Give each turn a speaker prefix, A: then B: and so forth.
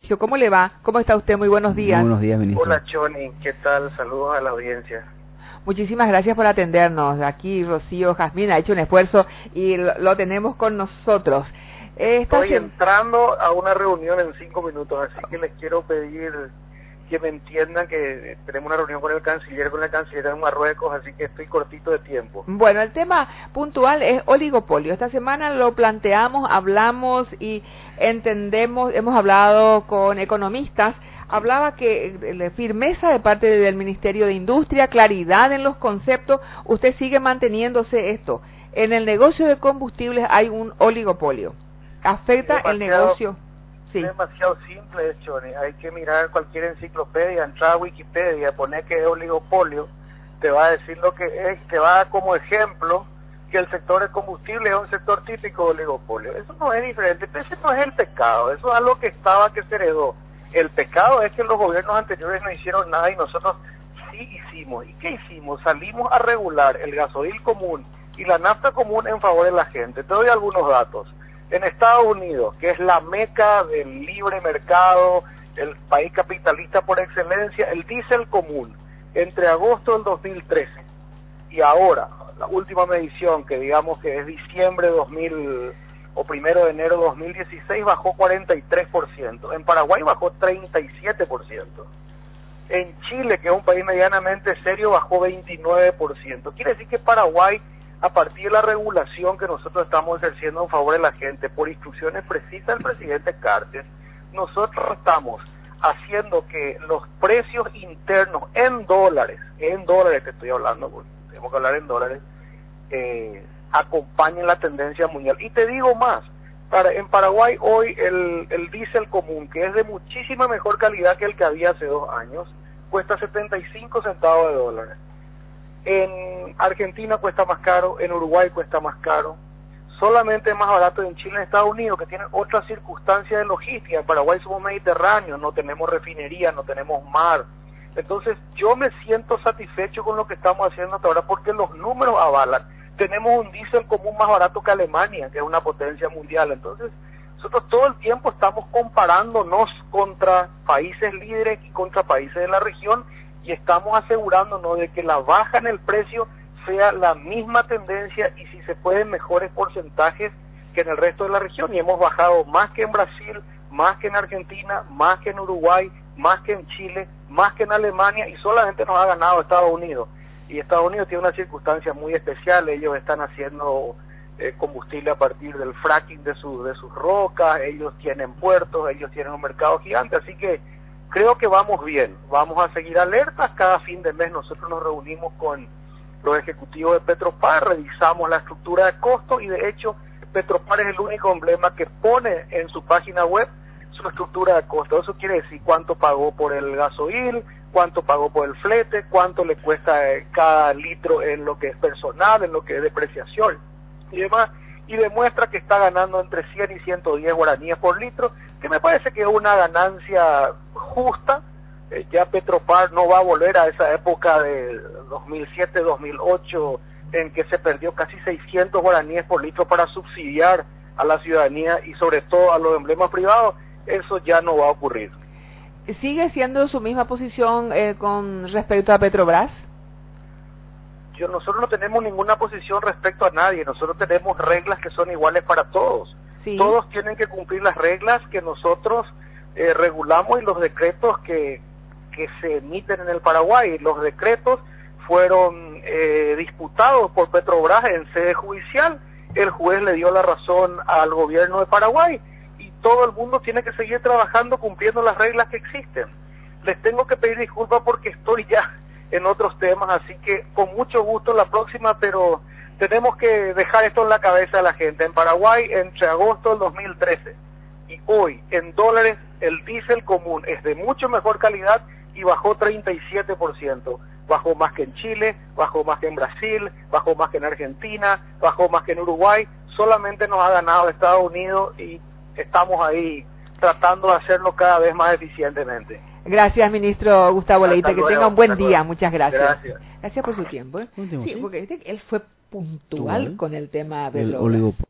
A: ¿Cómo le va? ¿Cómo está usted? Muy buenos días.
B: Muy buenos días, ministro.
C: Hola, Choni, ¿qué tal? Saludos a la audiencia.
A: Muchísimas gracias por atendernos. Aquí Rocío Jazmín ha hecho un esfuerzo y lo tenemos con nosotros.
C: Estoy entrando a una reunión en 5 minutos, así que les quiero pedir que me entiendan que tenemos una reunión con el canciller en Marruecos, así que estoy cortito de tiempo.
A: Bueno, el tema puntual es oligopolio. Esta semana lo planteamos, hablamos y entendemos, hemos hablado con economistas, hablaba que firmeza de parte del Ministerio de Industria, claridad en los conceptos, usted sigue manteniéndose esto. En el negocio de combustibles hay un oligopolio. ¿Afecta el negocio?
C: Sí. Es demasiado simple, Choni. Hay que mirar cualquier enciclopedia, entrar a Wikipedia, poner que es oligopolio, te va a decir lo que es, te va a dar como ejemplo que el sector de combustible es un sector típico de oligopolio. Eso no es diferente, pero ese no es el pecado, eso es algo que se heredó. El pecado es que los gobiernos anteriores no hicieron nada y nosotros sí hicimos. ¿Y qué hicimos? Salimos a regular el gasoil común y la nafta común en favor de la gente. Te doy algunos datos. En Estados Unidos, que es la meca del libre mercado, el país capitalista por excelencia, el diésel común, entre agosto del 2013 y ahora, la última medición, que digamos que es diciembre 2000 o primero de enero 2016, bajó 43%. En Paraguay bajó 37%. En Chile, que es un país medianamente serio, bajó 29%. Quiere decir que Paraguay, a partir de la regulación que nosotros estamos ejerciendo en favor de la gente, por instrucciones precisas del presidente Cartes, nosotros estamos haciendo que los precios internos en dólares que estoy hablando, porque tenemos que hablar en dólares, acompañen la tendencia mundial. Y te digo más, en Paraguay hoy el diésel común, que es de muchísima mejor calidad que el que había hace 2 años, cuesta 75 centavos de dólar. En Argentina cuesta más caro, en Uruguay cuesta más caro, solamente más barato en Chile y en Estados Unidos, que tienen otras circunstancias de logística. En Paraguay somos mediterráneos, no tenemos refinería, no tenemos mar. Entonces yo me siento satisfecho con lo que estamos haciendo hasta ahora porque los números avalan. Tenemos un diésel común más barato que Alemania, que es una potencia mundial. Entonces nosotros todo el tiempo estamos comparándonos contra países líderes y contra países de la región, y estamos asegurándonos de que la baja en el precio sea la misma tendencia y si se puede mejores porcentajes que en el resto de la región. Y hemos bajado más que en Brasil, más que en Argentina, más que en Uruguay, más que en Chile, más que en Alemania, y solamente nos ha ganado Estados Unidos. Y Estados Unidos tiene una circunstancia muy especial. Ellos están haciendo combustible a partir del fracking de sus rocas, ellos tienen puertos, ellos tienen un mercado gigante, así que creo que vamos bien, vamos a seguir alertas. Cada fin de mes nosotros nos reunimos con los ejecutivos de Petropar, revisamos la estructura de costo y de hecho Petropar es el único emblema que pone en su página web su estructura de costo. Eso quiere decir cuánto pagó por el gasoil, cuánto pagó por el flete, cuánto le cuesta cada litro en lo que es personal, en lo que es depreciación y demás, y demuestra que está ganando entre 100 y 110 guaraníes por litro, que me parece que es una ganancia justa. Ya Petropar no va a volver a esa época de 2007-2008 en que se perdió casi 600 guaraníes por litro para subsidiar a la ciudadanía y sobre todo a los emblemas privados. Eso ya no va a ocurrir.
A: ¿Sigue siendo su misma posición con respecto a Petrobras?
C: Nosotros no tenemos ninguna posición respecto a nadie, nosotros tenemos reglas que son iguales para todos. Sí. Todos tienen que cumplir las reglas que nosotros regulamos y los decretos que se emiten en el Paraguay. Los decretos fueron disputados por Petrobras en sede judicial, el juez le dio la razón al gobierno de Paraguay y todo el mundo tiene que seguir trabajando cumpliendo las reglas que existen. Les tengo que pedir disculpas porque estoy ya en otros temas, así que con mucho gusto la próxima, pero tenemos que dejar esto en la cabeza de la gente. En Paraguay, entre agosto del 2013 y hoy, en dólares, el diésel común es de mucho mejor calidad y bajó 37%. Bajó más que en Chile, bajó más que en Brasil, bajó más que en Argentina, bajó más que en Uruguay. Solamente nos ha ganado Estados Unidos y estamos ahí tratando de hacerlo cada vez más eficientemente.
A: Gracias, ministro Gustavo Leite, que tenga un buen día. Muchas gracias. Gracias por su tiempo. Sí, porque él fue puntual con el tema de